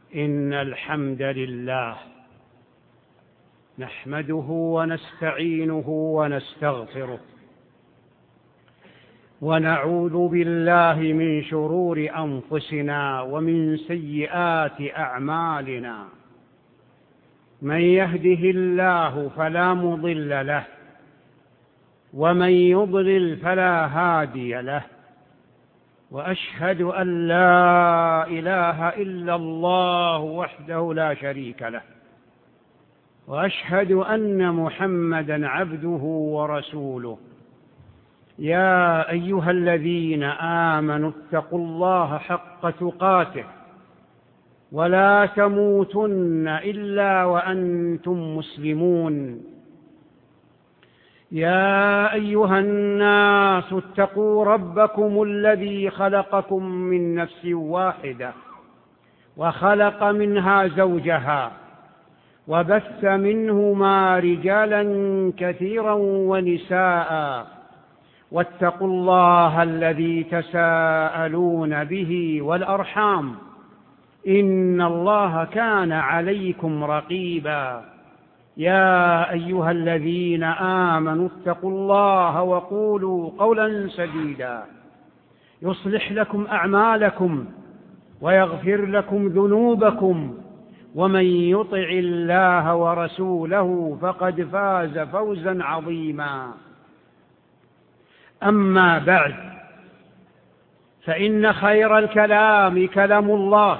إن الحمد لله نحمده ونستعينه ونستغفره، ونعوذ بالله من شرور أنفسنا ومن سيئات أعمالنا. من يهده الله فلا مضل له، ومن يضلل فلا هادي له، وأشهد أن لا إله إلا الله وحده لا شريك له، وأشهد أن محمدًا عبده ورسوله. يا أيها الذين آمنوا اتقوا الله حق تقاته ولا تموتن إلا وأنتم مسلمون. يا أيها الناس اتقوا ربكم الذي خلقكم من نفس واحدة وخلق منها زوجها وبث منهما رجالا كثيرا ونساء، واتقوا الله الذي تساءلون به والأرحام، إن الله كان عليكم رقيبا. يا أيها الذين آمنوا اتقوا الله وقولوا قولا سديدا يصلح لكم أعمالكم ويغفر لكم ذنوبكم، ومن يطع الله ورسوله فقد فاز فوزا عظيما. أما بعد، فإن خير الكلام كلام الله،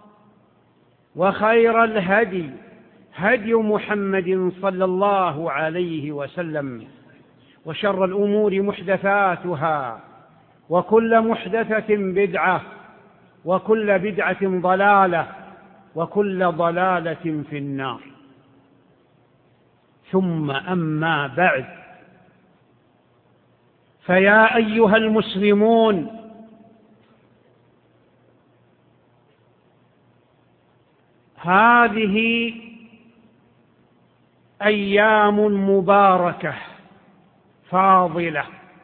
وخير الهدي هدي محمد صلى الله عليه وسلم، وشر الأمور محدثاتها، وكل محدثة بدعة، وكل بدعة ضلالة، وكل ضلالة في النار. ثم أما بعد، فيا أيها المسلمون، هذه أيام مباركة فاضلة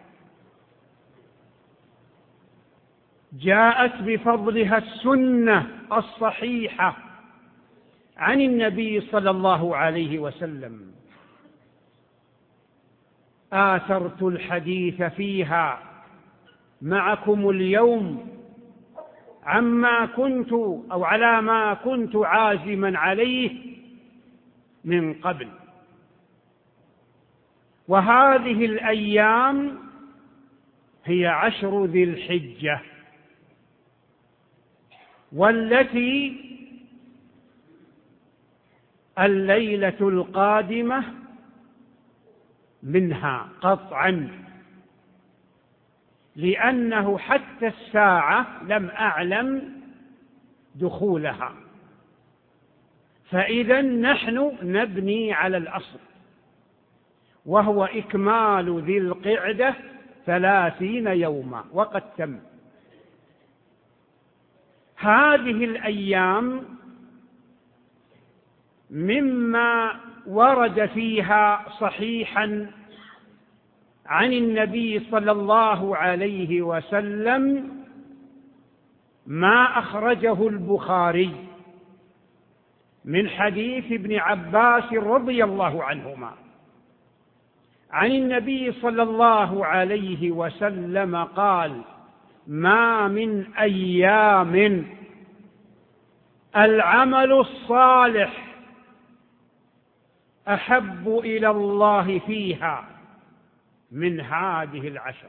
جاءت بفضلها السنة الصحيحة عن النبي صلى الله عليه وسلم. آثرت الحديث فيها معكم اليوم على ما كنت عازما عليه من قبل. وهذه الأيام هي 10 ذي الحجة، والتي الليلة القادمة منها قطعا، لأنه حتى الساعة لم أعلم دخولها، فإذا نحن نبني على الأصل، وهو إكمال ذي القعدة 30 يوما، وقد تم. هذه الأيام مما ورد فيها صحيحا عن النبي صلى الله عليه وسلم ما أخرجه البخاري من حديث ابن عباس رضي الله عنهما عن النبي صلى الله عليه وسلم قال: ما من أيام العمل الصالح أحب إلى الله فيها من هذه العشر،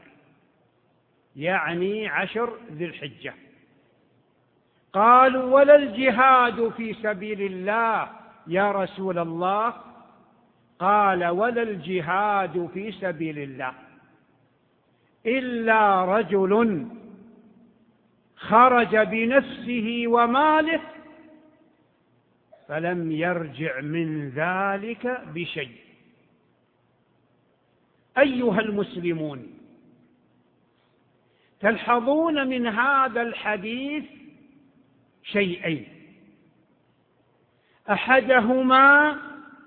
يعني 10 ذي الحجة. قالوا: ولا الجهاد في سبيل الله يا رسول الله؟ قال: ولا الجهاد في سبيل الله إلا رجل خرج بنفسه وماله فلم يرجع من ذلك بشيء. أيها المسلمون، تلحظون من هذا الحديث شيئين: أحدهما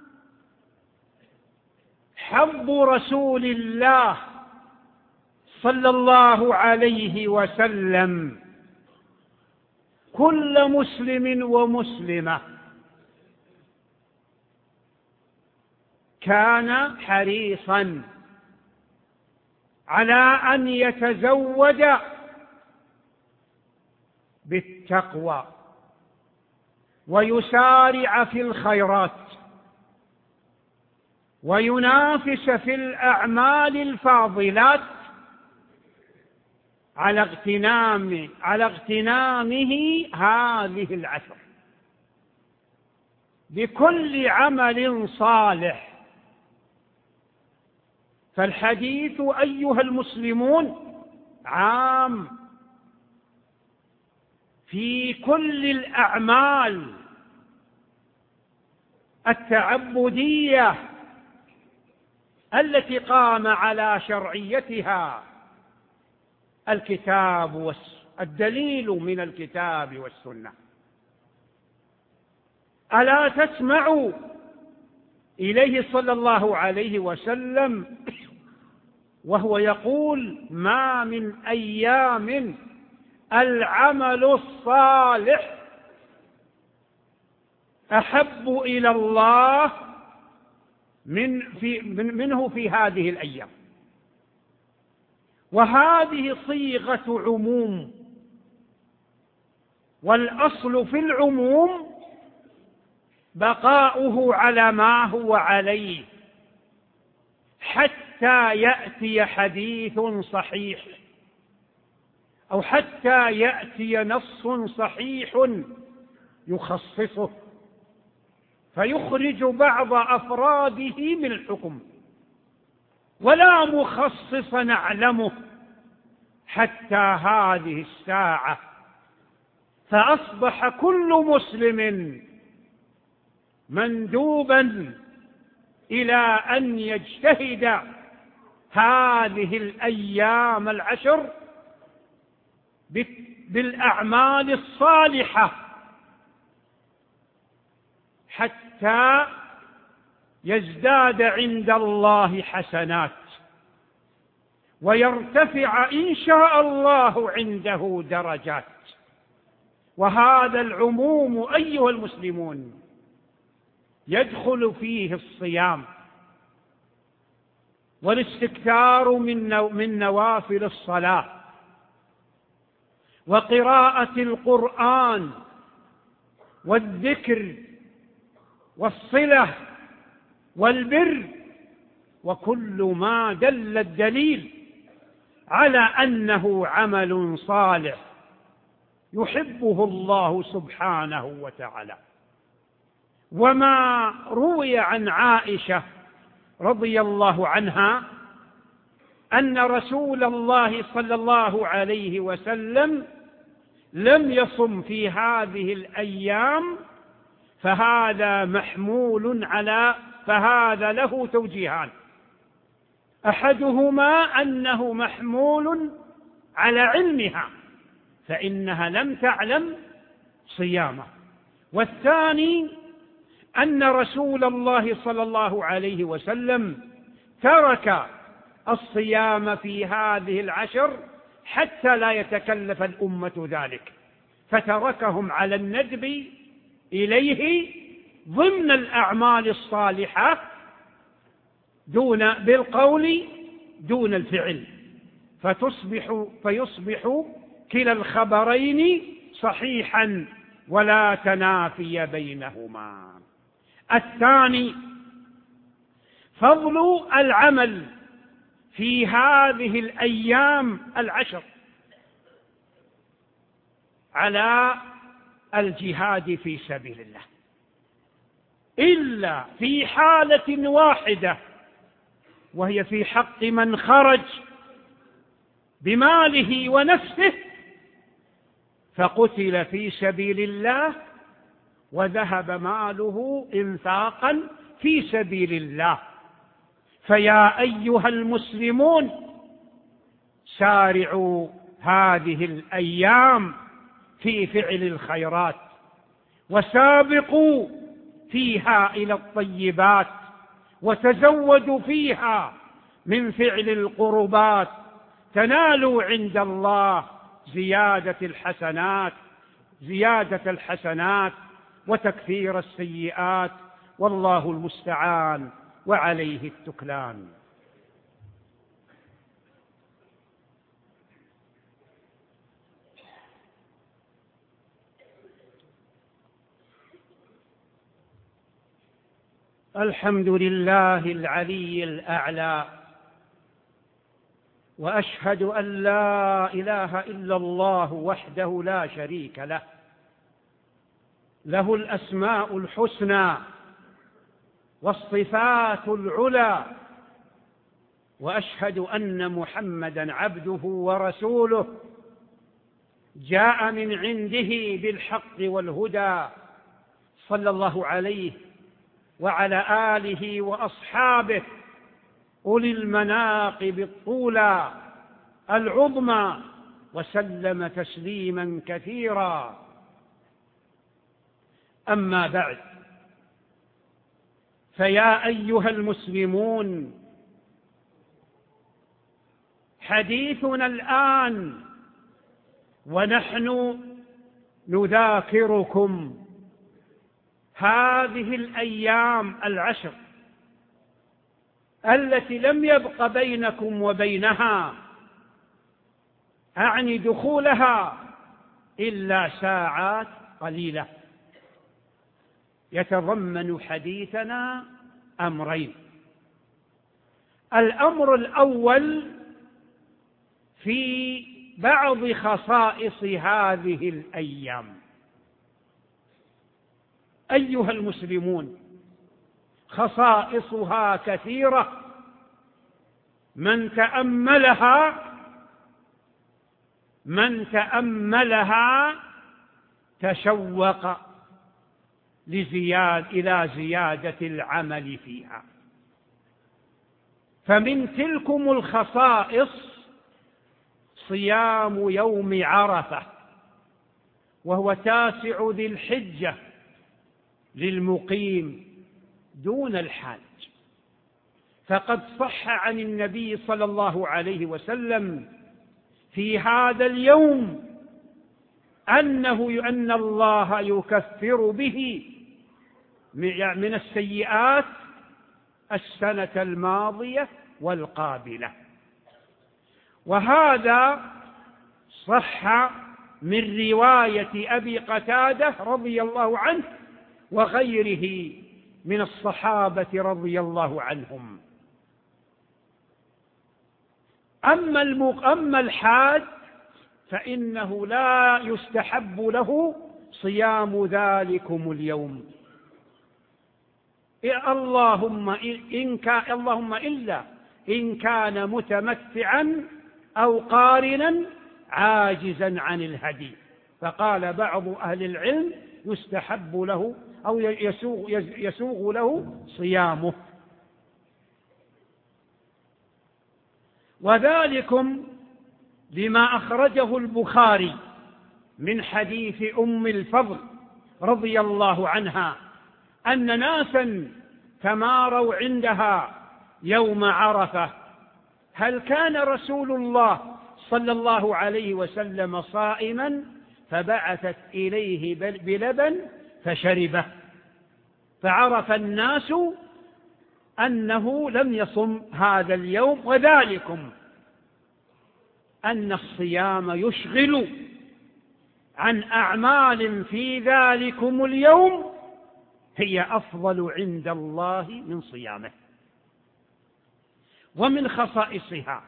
حظ رسول الله صلى الله عليه وسلم كل مسلم ومسلمة كان حريصا على أن يتزود بالتقوى ويسارع في الخيرات وينافس في الأعمال الفاضلات على اغتنامه هذه العشر بكل عمل صالح. فالحديث أيها المسلمون عام في كل الأعمال التعبدية التي قام على شرعيتها الكتاب الدليل من الكتاب والسنة. ألا تسمعوا إليه صلى الله عليه وسلم وهو يقول: ما من أيام العمل الصالح أحب إلى الله منه في هذه الأيام. وهذه صيغة عموم، والأصل في العموم بقاؤه على ما هو عليه حتى يأتي حديث صحيح أو حتى يأتي نص صحيح يخصصه فيخرج بعض أفراده من الحكم، ولا مخصص نعلمه حتى هذه الساعة. فأصبح كل مسلم مندوبا إلى أن يجتهد هذه الأيام العشر بالأعمال الصالحة حتى يزداد عند الله حسنات ويرتفع إن شاء الله عنده درجات. وهذا العموم أيها المسلمون يدخل فيه الصيام والاستكثار من نوافل الصلاة وقراءة القرآن والذكر والصلة والبر وكل ما دل الدليل على أنه عمل صالح يحبه الله سبحانه وتعالى. وما روي عن عائشة رضي الله عنها أن رسول الله صلى الله عليه وسلم لم يصم في هذه الأيام فهذا له توجيهان: أحدهما أنه محمول على علمها فإنها لم تعلم صيامه، والثاني أن رسول الله صلى الله عليه وسلم ترك الصيام في هذه العشر حتى لا يتكلف الأمة ذلك، فتركهم على الندب إليه ضمن الأعمال الصالحة بالقول دون الفعل، فيصبح كلا الخبرين صحيحا ولا تنافي بينهما. الثاني فضل العمل في هذه الأيام العشر على الجهاد في سبيل الله، إلا في حالة واحدة وهي في حق من خرج بماله ونفسه فقتل في سبيل الله وذهب ماله إنفاقا في سبيل الله. فيا أيها المسلمون سارعوا هذه الأيام في فعل الخيرات وسابقوا فيها إلى الطيبات وتزودوا فيها من فعل القربات تنالوا عند الله زيادة الحسنات زيادة الحسنات وتكثير السيئات، والله المستعان وعليه التكلان. الحمد لله العلي الأعلى، وأشهد أن لا إله إلا الله وحده لا شريك له، له الأسماء الحسنى والصفات العلى، وأشهد أن محمدًا عبده ورسوله جاء من عنده بالحق والهدى، صلى الله عليه وعلى آله وأصحابه أولي المناقب الطولى العظمى، وسلم تسليما كثيرا. أما بعد، فيا أيها المسلمون، حديثنا الآن ونحن نذاكركم هذه الأيام العشر التي لم يبق بينكم وبينها، أعني دخولها، إلا ساعات قليلة، يتضمن حديثنا أمرين. الأمر الأول في بعض خصائص هذه الأيام. أيها المسلمون، خصائصها كثيرة، من تأملها تشوق إلى زيادة العمل فيها. فمن تلكم الخصائص صيام يوم عرفة، وهو 9 ذي الحجة للمقيم دون الحاج. فقد صح عن النبي صلى الله عليه وسلم في هذا اليوم أن الله يكفر به من السيئات السنة الماضية والقابلة. وهذا صح من رواية أبي قتادة رضي الله عنه وغيره من الصحابة رضي الله عنهم. أما الحاج فإنه لا يستحب له صيام ذلكم اليوم، اللهم إلا إن كان متمتعا أو قارنا عاجزا عن الهدي. فقال بعض أهل العلم يستحب له أو يسوغ له صيامه. وذلكم لما أخرجه البخاري من حديث أم الفضل رضي الله عنها أن ناسا تماروا عندها يوم عرفة: هل كان رسول الله صلى الله عليه وسلم صائما؟ فبعثت إليه بلبن فشربه، فعرف الناس أنه لم يصم هذا اليوم. وذلكم أن الصيام يشغل عن أعمال في ذلكم اليوم هي أفضل عند الله من صيامه. ومن خصائصها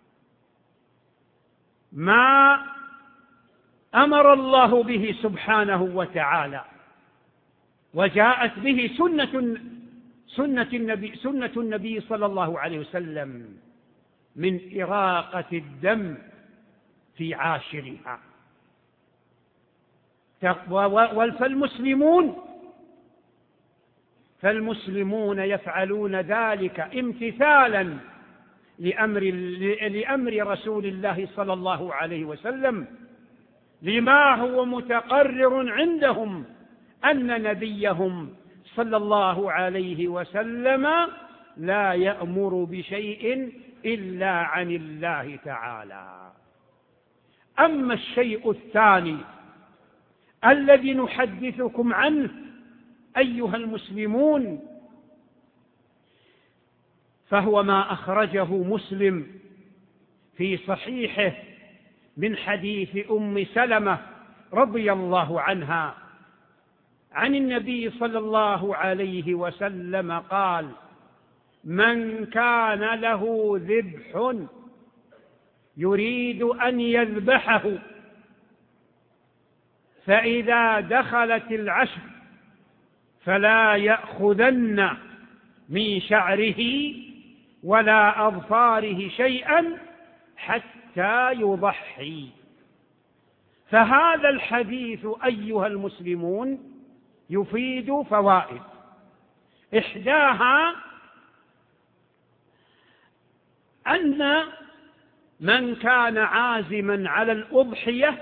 ما أمر الله به سبحانه وتعالى وجاءت به سنة النبي صلى الله عليه وسلم من إراقة الدم في عاشرها. فالمسلمون يفعلون ذلك امتثالا لأمر رسول الله صلى الله عليه وسلم، لما هو متقرر عندهم أن نبيهم صلى الله عليه وسلم لا يأمر بشيء إلا عن الله تعالى. أما الشيء الثاني الذي نحدثكم عنه أيها المسلمون فهو ما أخرجه مسلم في صحيحه من حديث أم سلمة رضي الله عنها عن النبي صلى الله عليه وسلم قال: من كان له ذبح يريد أن يذبحه فإذا دخلت العشر فلا يأخذن من شعره ولا أظفاره شيئا حتى يضحي. فهذا الحديث أيها المسلمون يفيد فوائد، إحداها أن من كان عازما على الأضحية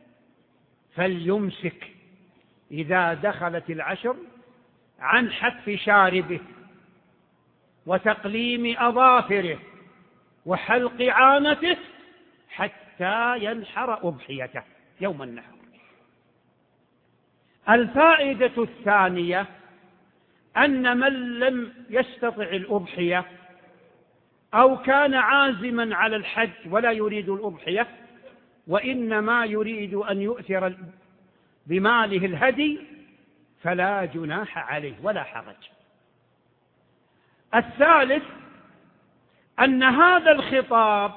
فليمسك إذا دخلت العشر عن حف شاربه وتقليم أظافره وحلق عانته حتى ينحر أضحيته يوم النحر. الفائدة الثانية أن من لم يستطع الأضحية أو كان عازما على الحج ولا يريد الأضحية وإنما يريد أن يؤثر بماله الهدي فلا جناح عليه ولا حرج. الثالث أن هذا الخطاب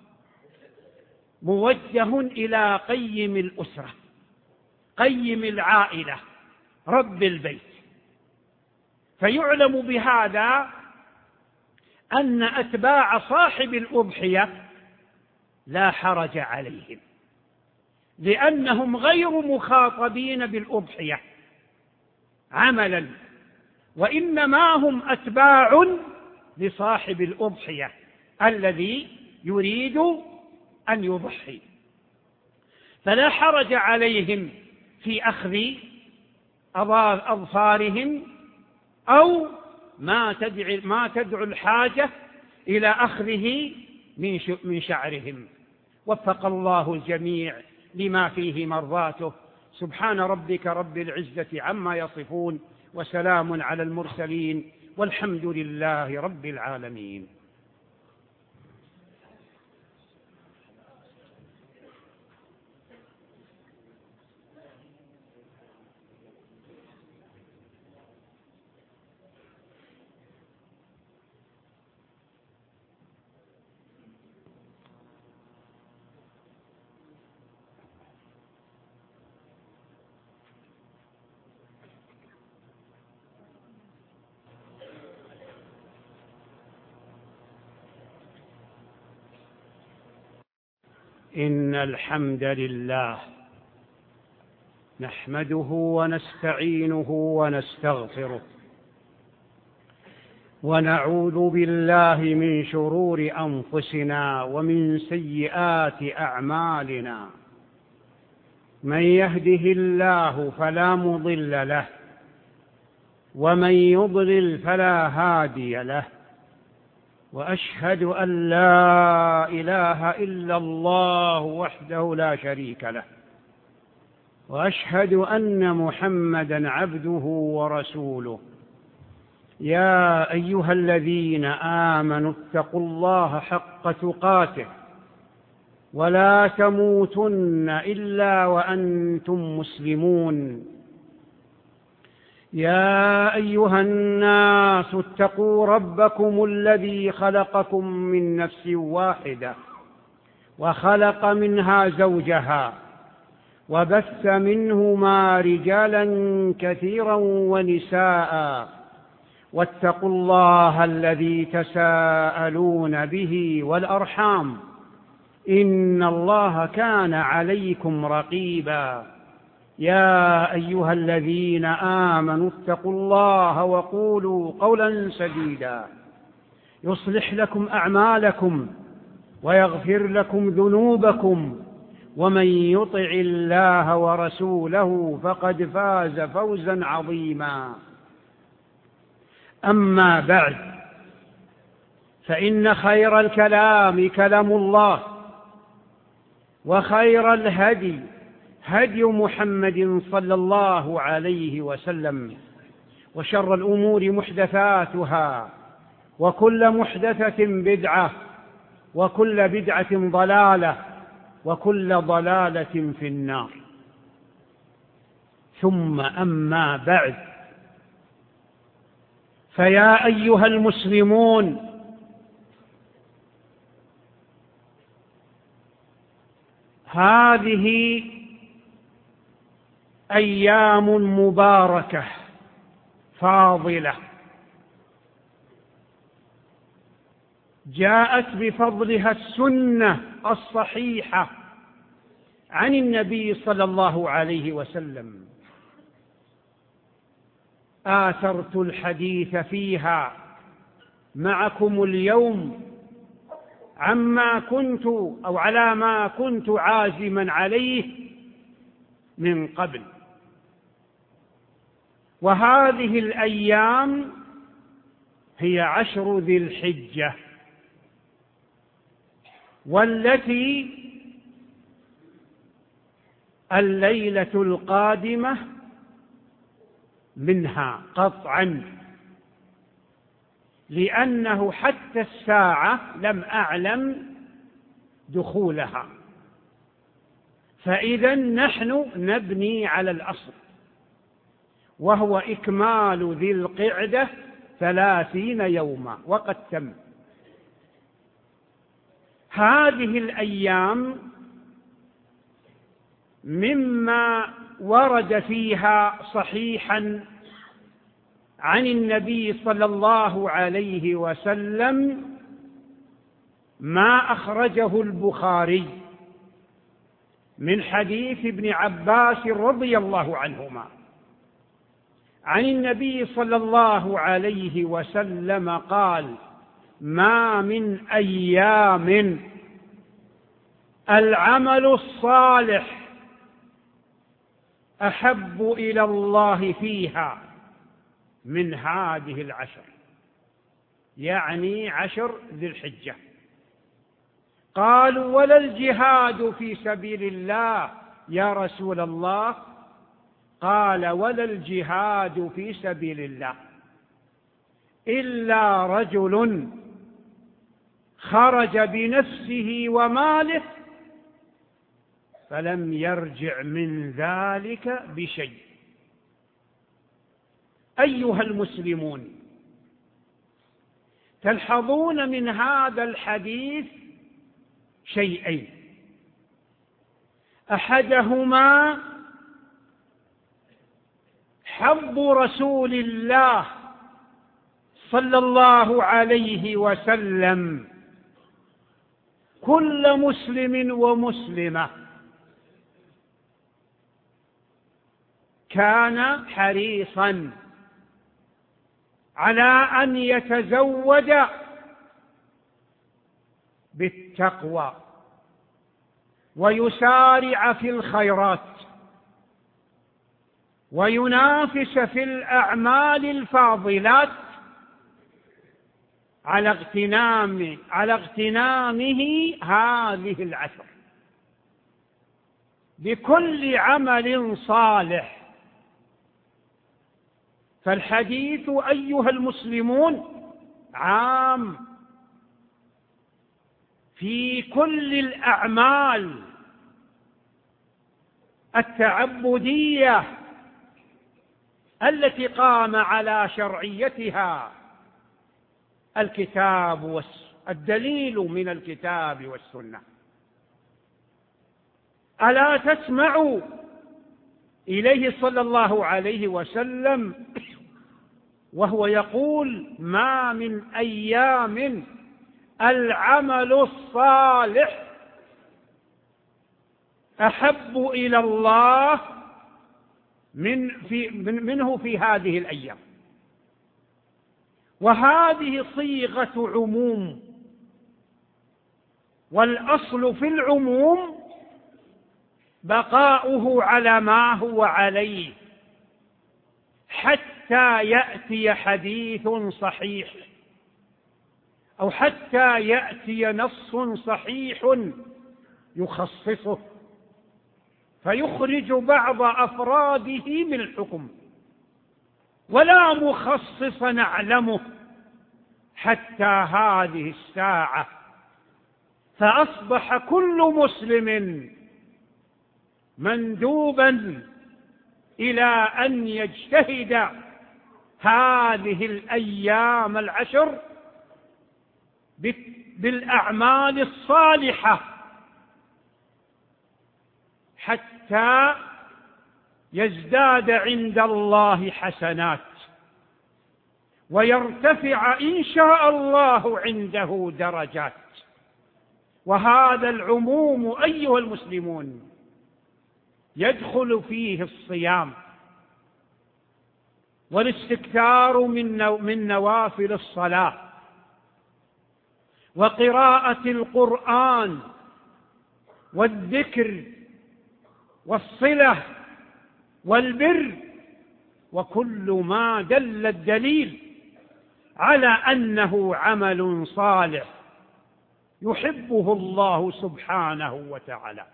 موجه إلى قيم الأسرة، قيم العائلة، رب البيت، فيعلم بهذا أن أتباع صاحب الأضحية لا حرج عليهم لأنهم غير مخاطبين بالأضحية عملا، وإنما هم أتباع لصاحب الأضحية الذي يريد أن يضحي، فلا حرج عليهم في أخذ أظفارهم أو ما تدعو الحاجة إلى أخذه من شعرهم. وفق الله الجميع لما فيه مرضاته. سبحان ربك رب العزة عما يصفون وسلام على المرسلين والحمد لله رب العالمين. إن الحمد لله نحمده ونستعينه ونستغفره ونعوذ بالله من شرور أنفسنا ومن سيئات أعمالنا. من يهده الله فلا مضل له ومن يضلل فلا هادي له، وأشهد أن لا إله إلا الله وحده لا شريك له، وأشهد أن محمدًا عبده ورسوله. يا أيها الذين آمنوا اتقوا الله حق تقاته ولا تموتن إلا وأنتم مسلمون. يا أيها الناس اتقوا ربكم الذي خلقكم من نفس واحدة وخلق منها زوجها وبث منهما رجالا كثيرا ونساء، واتقوا الله الذي تساءلون به والأرحام إن الله كان عليكم رقيبا. يا أيها الذين آمنوا اتقوا الله وقولوا قولا سديدا يصلح لكم أعمالكم ويغفر لكم ذنوبكم، ومن يطع الله ورسوله فقد فاز فوزا عظيما. أما بعد، فإن خير الكلام كلام الله، وخير الهدي هدي محمد صلى الله عليه وسلم، وشر الأمور محدثاتها، وكل محدثة بدعة، وكل بدعة ضلالة، وكل ضلالة في النار. ثم أما بعد، فيا أيها المسلمون، هذه أيام مباركة فاضلة جاءت بفضلها السنة الصحيحة عن النبي صلى الله عليه وسلم. آثرت الحديث فيها معكم اليوم على ما كنت عازما عليه من قبل. وهذه الأيام هي 10 ذي الحجة، والتي الليلة القادمة منها قطعا، لأنه حتى الساعة لم أعلم دخولها، فإذا نحن نبني على الأصل، وهو إكمال ذي القعدة 30 يوما، وقد تم. هذه الأيام مما ورد فيها صحيحا عن النبي صلى الله عليه وسلم ما أخرجه البخاري من حديث ابن عباس رضي الله عنهما عن النبي صلى الله عليه وسلم قال: ما من أيام العمل الصالح أحب إلى الله فيها من هذه 10، يعني 10 ذي الحجة. قالوا: ولا الجهاد في سبيل الله يا رسول الله؟ قال: ولا الجهاد في سبيل الله إلا رجل خرج بنفسه وماله فلم يرجع من ذلك بشيء. أيها المسلمون، تلحظون من هذا الحديث شيئين: أحدهما حظ رسول الله صلى الله عليه وسلم كل مسلم ومسلمة كان حريصا على أن يتزود بالتقوى ويسارع في الخيرات وينافس في الأعمال الفاضلات على اغتنامه هذه 10 بكل عمل صالح. فالحديث أيها المسلمون عام في كل الأعمال التعبدية التي قام على شرعيتها الدليل من الكتاب والسنة. ألا تسمعوا إليه صلى الله عليه وسلم وهو يقول: ما من أيام العمل الصالح أحب إلى الله منه في هذه الأيام. وهذه صيغة عموم، والأصل في العموم بقاؤه على ما هو عليه حتى يأتي حديث صحيح أو حتى يأتي نص صحيح يخصصه. فيخرج بعض أفراده من الحكم، ولا مخصص نعلمه حتى هذه الساعة. فأصبح كل مسلم مندوبا إلى أن يجتهد هذه الأيام العشر بالأعمال الصالحة حتى يزداد عند الله حسنات ويرتفع إن شاء الله عنده درجات. وهذا العموم أيها المسلمون يدخل فيه الصيام والاستكثار من نوافل الصلاة وقراءة القرآن والذكر والصلة والبر، وكل ما دل الدليل على أنه عمل صالح يحبه الله سبحانه وتعالى.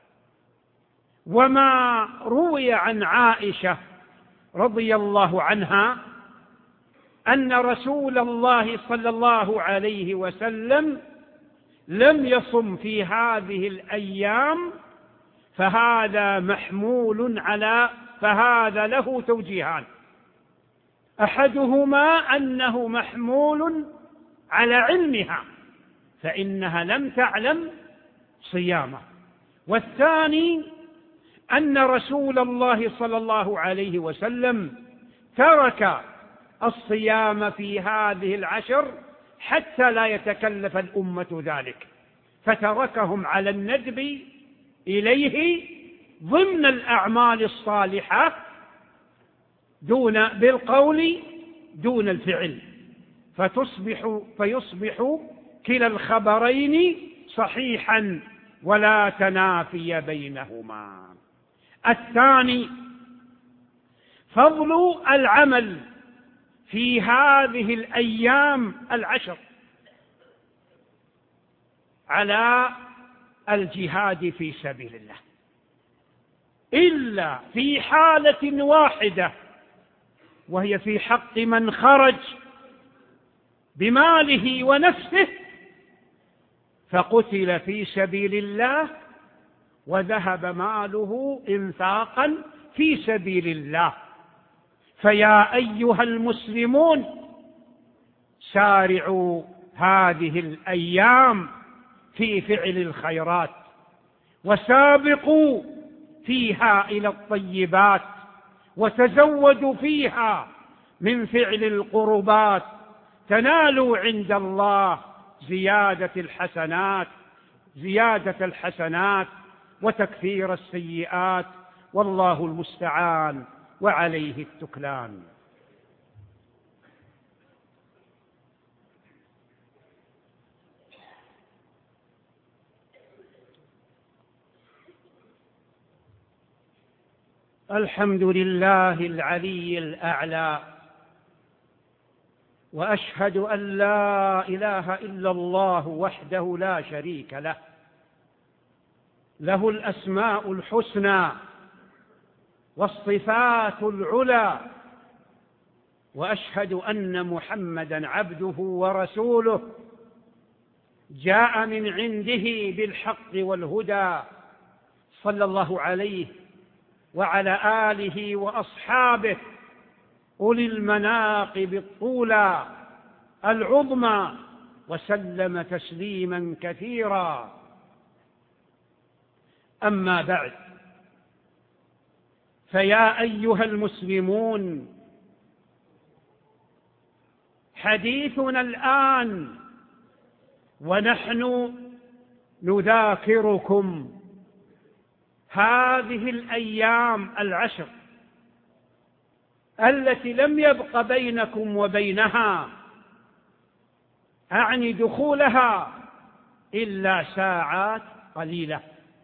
وما روي عن عائشة رضي الله عنها أن رسول الله صلى الله عليه وسلم لم يصم في هذه الأيام، فهذا له توجيهان: أحدهما أنه محمول على علمها فإنها لم تعلم صيامه، والثاني أن رسول الله صلى الله عليه وسلم ترك الصيام في هذه العشر حتى لا يتكلف الأمة ذلك، فتركهم على الندب إليه ضمن الأعمال الصالحة بالقول دون الفعل، فيصبح كلا الخبرين صحيحا ولا تنافي بينهما. الثاني فضل العمل في هذه الأيام العشر على الجهاد في سبيل الله، إلا في حالة واحدة، وهي في حق من خرج بماله ونفسه فقتل في سبيل الله وذهب ماله إنفاقا في سبيل الله. فيا أيها المسلمون سارعوا هذه الأيام في فعل الخيرات، وسابقوا فيها إلى الطيبات، وتزودوا فيها من فعل القربات، تنالوا عند الله زيادة الحسنات وتكفير السيئات، والله المستعان وعليه التكلان. الحمد لله العلي الأعلى، وأشهد أن لا إله إلا الله وحده لا شريك له، له الأسماء الحسنى والصفات العلى، وأشهد أن محمدًا عبده ورسوله جاء من عنده بالحق والهدى، صلى الله عليه وعلى آله وأصحابه أولي المناقب الطولى العظمى، وسلم تسليما كثيرا. أما بعد، فيا أيها المسلمون، حديثنا الآن ونحن نذاكركم هذه الأيام العشر التي لم يبق بينكم وبينها، أعني دخولها، إلا ساعات قليلة،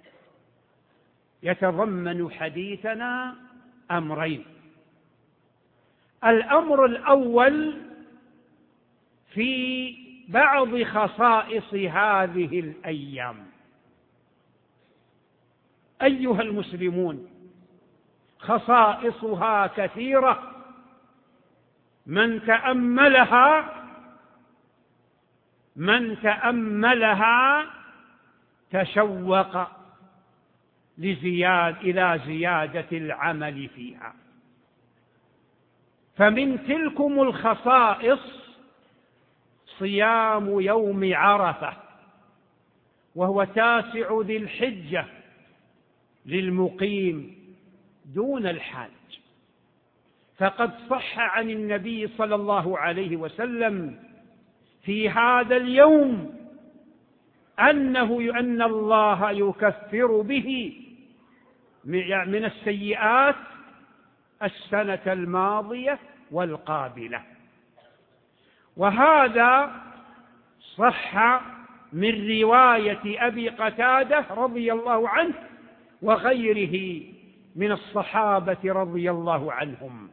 يتضمن حديثنا أمرين. الأمر الأول في بعض خصائص هذه الأيام. أيها المسلمون، خصائصها كثيرة، من تأملها تشوق إلى زيادة العمل فيها. فمن تلكم الخصائص صيام يوم عرفة، وهو 9 ذي الحجة للمقيم دون الحاج. فقد صح عن النبي صلى الله عليه وسلم في هذا اليوم أن الله يكفر به من السيئات السنة الماضية والقابلة. وهذا صح من رواية أبي قتادة رضي الله عنه وغيره من الصحابة رضي الله عنهم.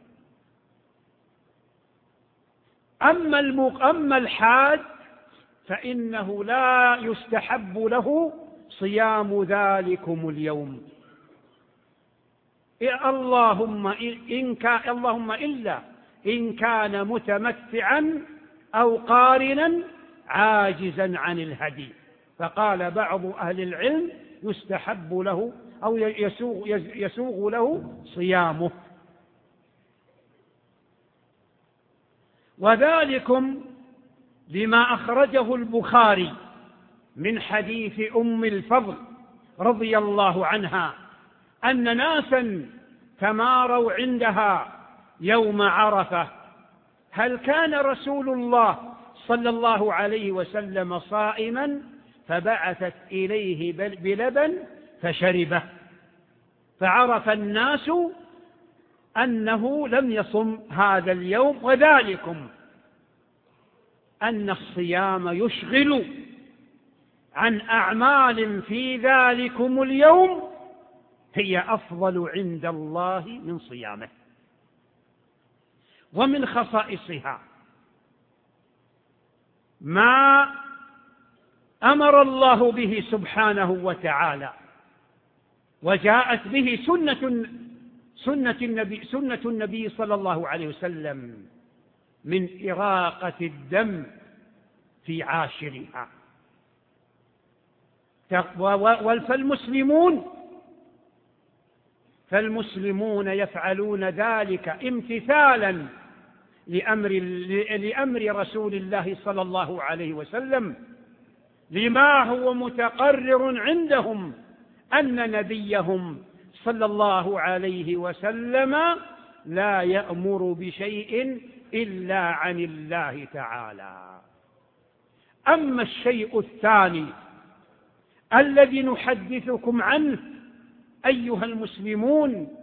أما الحاج فإنه لا يستحب له صيام ذلكم اليوم، اللهم إلا إن كان متمتعا أو قارنا عاجزا عن الهدي. فقال بعض أهل العلم يستحب له أو يسوغ له صيامه. وذلكم لما أخرجه البخاري من حديث أم الفضل رضي الله عنها أن ناسا تماروا عندها يوم عرفة: هل كان رسول الله صلى الله عليه وسلم صائما؟ فبعثت إليه بلبن فشربه، فعرف الناس أنه لم يصم هذا اليوم. وذلكم أن الصيام يشغل عن أعمال في ذلكم اليوم هي أفضل عند الله من صيامه. ومن خصائصها ما أمر الله به سبحانه وتعالى وجاءت به سنة النبي صلى الله عليه وسلم من إراقة الدم في عاشرها. فالمسلمون يفعلون ذلك امتثالا لأمر رسول الله صلى الله عليه وسلم، لما هو متقرر عندهم أن نبيهم صلى الله عليه وسلم لا يأمر بشيء إلا عن الله تعالى. أما الشيء الثاني الذي نحدثكم عنه أيها المسلمون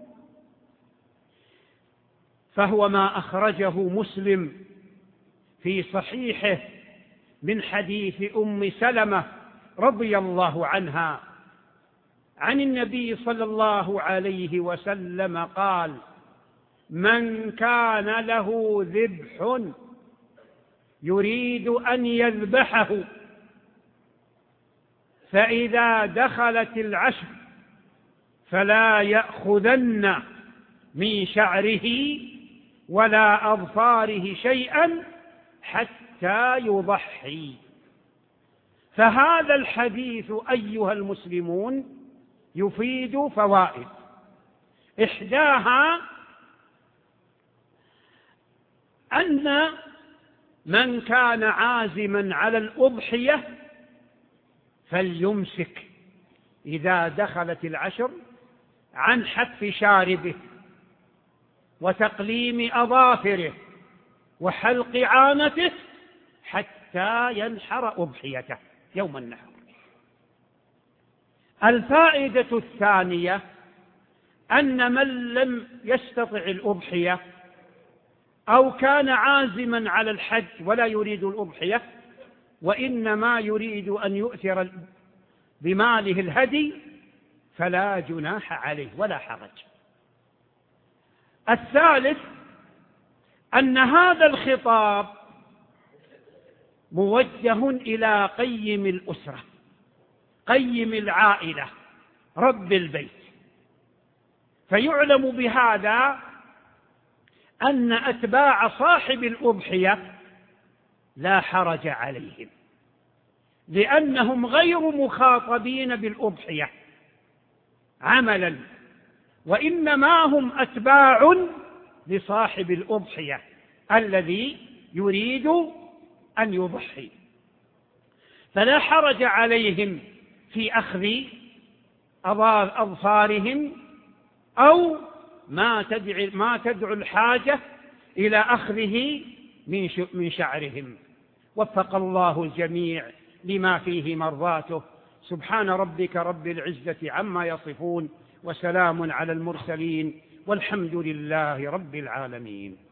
فهو ما أخرجه مسلم في صحيحه من حديث أم سلمة رضي الله عنها عن النبي صلى الله عليه وسلم قال: من كان له ذبح يريد أن يذبحه فإذا دخلت العشر فلا يأخذن من شعره ولا أظفاره شيئا حتى يضحي. فهذا الحديث أيها المسلمون يفيد فوائد، إحداها أن من كان عازما على الأضحية فليمسك إذا دخلت العشر عن حف شاربه وتقليم أظافره وحلق عانته حتى ينحر أضحيته يوم النحر. الفائدة الثانية أن من لم يستطع الأضحية أو كان عازما على الحج ولا يريد الأضحية وإنما يريد أن يؤثر بماله الهدي فلا جناح عليه ولا حرج. الثالث أن هذا الخطاب موجه إلى قيم الأسرة، قيم العائلة، رب البيت، فيعلم بهذا أن أتباع صاحب الأضحية لا حرج عليهم، لأنهم غير مخاطبين بالأضحية عملا، وإنما هم أتباع لصاحب الأضحية الذي يريد أن يضحي، فلا حرج عليهم في أخذ أظفارهم أو ما تدعو الحاجة إلى أخذه من شعرهم. وفق الله الجميع لما فيه مرضاته. سبحان ربك رب العزة عما يصفون، وسلام على المرسلين، والحمد لله رب العالمين.